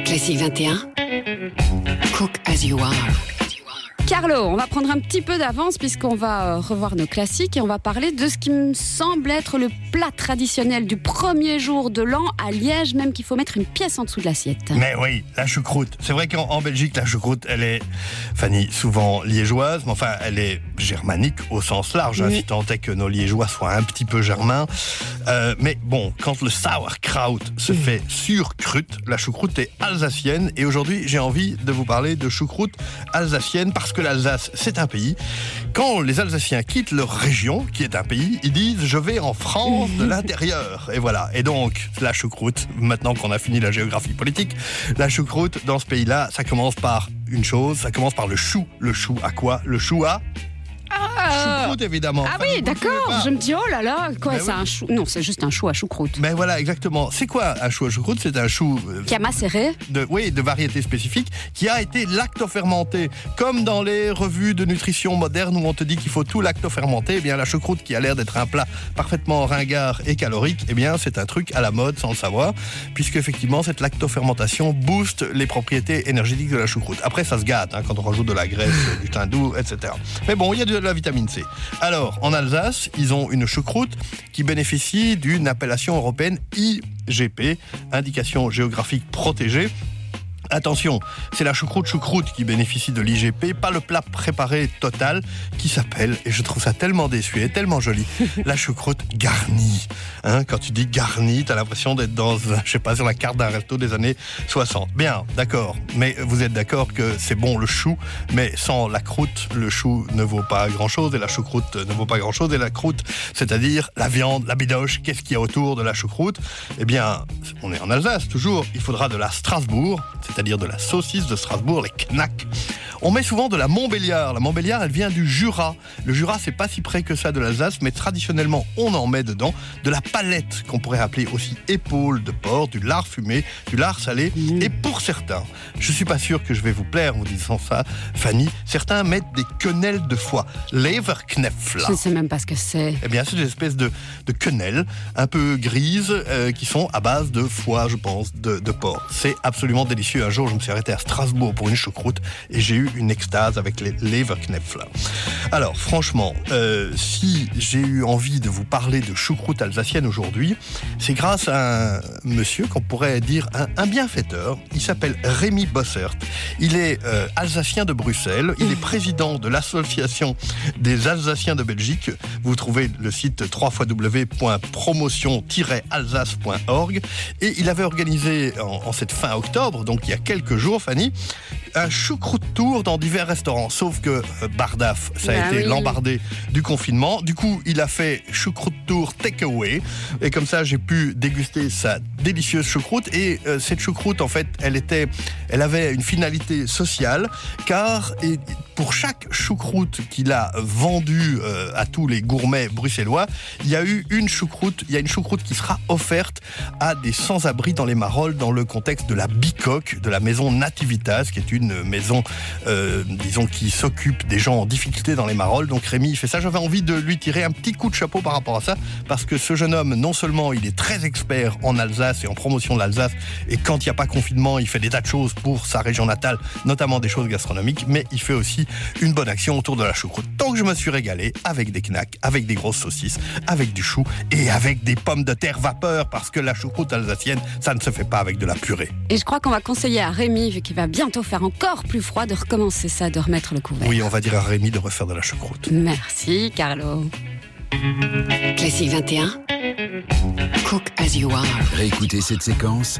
Classique 21. Cook as you are. Carlo, on va prendre un petit peu d'avance puisqu'on va revoir nos classiques et on va parler de ce qui me semble être le plat traditionnel du premier jour de l'an à Liège, même qu'il faut mettre une pièce en dessous de l'assiette. Mais oui, la choucroute. C'est vrai qu'en Belgique, la choucroute, elle est, Fanny, souvent liégeoise, mais enfin, elle est germanique au sens large, si tant est que nos liégeois soient un petit peu germains. Mais bon, quand le sauerkraut se fait sur croûte, la choucroute est alsacienne. Et aujourd'hui, j'ai envie de vous parler de choucroute alsacienne parce que l'Alsace, c'est un pays. Quand les Alsaciens quittent leur région, qui est un pays, ils disent « je vais en France de l'intérieur ». Et voilà. Et donc, la choucroute, maintenant qu'on a fini la géographie politique, la choucroute, dans ce pays-là, ça commence par une chose, ça commence par le chou. Le chou à quoi ? Le chou à... choucroute, évidemment. Ah oui, d'accord. Je me dis, oh là là, quoi, Ben c'est un chou. Non, c'est juste un chou à choucroute. Mais voilà, exactement. C'est quoi un chou à choucroute ? C'est un chou... Qui a macéré. de variété spécifique, qui a été lactofermenté. Comme dans les revues de nutrition moderne où on te dit qu'il faut tout lactofermenter, eh bien la choucroute qui a l'air d'être un plat parfaitement ringard et calorique, eh bien c'est un truc à la mode sans le savoir, puisque effectivement cette lactofermentation booste les propriétés énergétiques de la choucroute. Après ça se gâte quand on rajoute de la graisse, du thym doux, etc. Mais bon, il y a de la vitamine C. Alors, en Alsace, ils ont une choucroute qui bénéficie d'une appellation européenne IGP, indication géographique protégée. Attention, c'est la choucroute qui bénéficie de l'IGP, pas le plat préparé total qui s'appelle, et je trouve ça tellement désuet, tellement joli, la choucroute garnie. Quand tu dis garnie, t'as l'impression d'être dans, je sais pas, sur la carte d'un resto des années 60. Bien, d'accord, mais vous êtes d'accord que c'est bon le chou, mais sans la croûte, le chou ne vaut pas grand-chose et la choucroute ne vaut pas grand-chose. Et la croûte, c'est-à-dire la viande, la bidoche, qu'est-ce qu'il y a autour de la choucroute ? Eh bien, on est en Alsace toujours, il faudra de la Strasbourg, c'est-à-dire de la saucisse de Strasbourg, les knacks. On met souvent de la Montbéliard. La Montbéliard, elle vient du Jura. Le Jura, c'est pas si près que ça de l'Alsace, mais traditionnellement, on en met dedans de la palette, qu'on pourrait appeler aussi épaule de porc, du lard fumé, du lard salé. Et pour certains, je suis pas sûr que je vais vous plaire en vous disant ça, Fanny, certains mettent des quenelles de foie, Leberknäfle. Je ne sais même pas ce que c'est. Eh bien, c'est des espèces de quenelles un peu grises qui sont à base de foie, je pense, de porc. C'est absolument délicieux. Un jour, je me suis arrêté à Strasbourg pour une choucroute et j'ai eu une extase avec les Leberknäfle. Alors, franchement, si j'ai eu envie de vous parler de choucroute alsacienne aujourd'hui, c'est grâce à un monsieur qu'on pourrait dire un bienfaiteur. Il s'appelle Rémi Bossert. Il est alsacien de Bruxelles. Il est président de l'association des Alsaciens de Belgique. Vous trouvez le site www.promotion-alsace.org. Et il avait organisé en cette fin octobre, donc il y a quelques jours, Fanny, un choucroute tour dans divers restaurants. Sauf que Bardaf, ça a été l'embardé du confinement. Du coup, il a fait choucroute tour takeaway. Et comme ça, j'ai pu déguster sa délicieuse choucroute. Et cette choucroute, en fait, elle avait une finalité sociale, car pour chaque choucroute qu'il a vendue à tous les gourmets bruxellois, il y a une choucroute qui sera offerte à des sans-abri dans les Marolles, dans le contexte de la Bicoque, de la maison Nativitas, qui est une maison, disons, qui s'occupe des gens en difficulté dans les Marolles. Donc Rémi, il fait ça. J'avais envie de lui tirer un petit coup de chapeau par rapport à ça, parce que ce jeune homme, non seulement il est très expert en Alsace et en promotion de l'Alsace, et quand il n'y a pas confinement, il fait des tas de choses pour sa région natale, notamment des choses gastronomiques, mais il fait aussi une bonne action autour de la choucroute. Donc je me suis régalé avec des knacks, avec des grosses saucisses, avec du chou et avec des pommes de terre vapeur, parce que la choucroute alsacienne, ça ne se fait pas avec de la purée. Et je crois qu'on va conseiller à Rémi, vu qu'il va bientôt faire encore plus froid, de recommencer ça, de remettre le couvert. Oui, on va dire à Rémi de refaire de la choucroute. Merci, Carlo. Classique 21. Cook as you are. Réécoutez cette séquence